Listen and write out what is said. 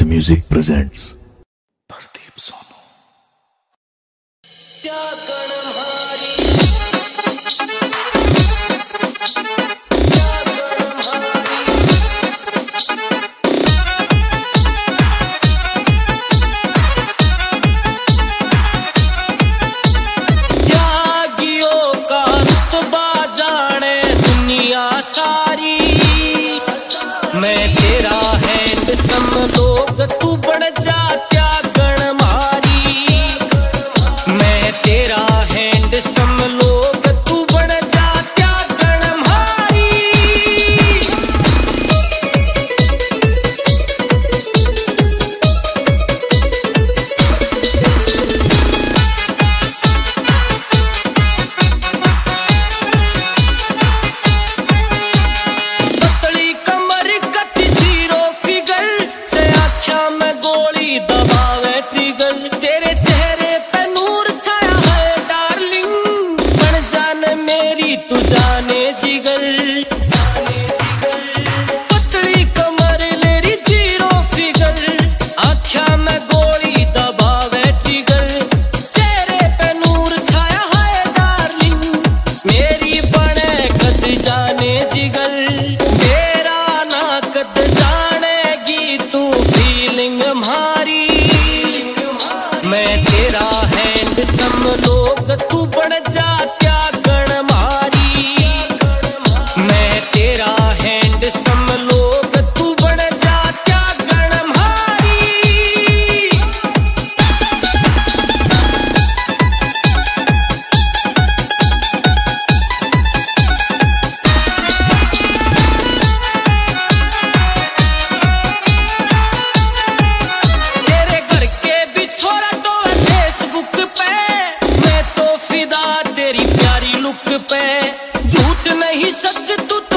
Music presents. Pradeep Sonu. त्यागियों का रुतबा जाने दुनिया सारी, मैं तेरा हैंडसम लोग तू बन जा त्यागण मारी। मैं तेरा हैंडसम लोग तू बन जा त्यागण मारी। पतली कमर कट जीरो फिगर से आँखा में गोली दबावे ट्रिगर। तेरे चेहरे पे नूर छाया है डार्लिंग, बन जाने मेरी तू जाने जिगर। पतली कमर लेरी जीरो फिगर, आँखा में गोली दबावे ट्रिगर। चेहरे पे नूर छाया है डार्लिंग, मेरी बने कद जाने जिगर। मेरा ना कद जानेगी तू फीलिंग हमारी। मैं तेरा हैंडसम लोग तू बन जा त्यागण मारी। मैं तेरा हैंडसम लोग तू बन जा त्यागण मारी। तेरे घर के भी छोरा तो है फेसबुक पे, मैं तो फिदा तेरी प्यारी लुक पे। झूठ नहीं सच तू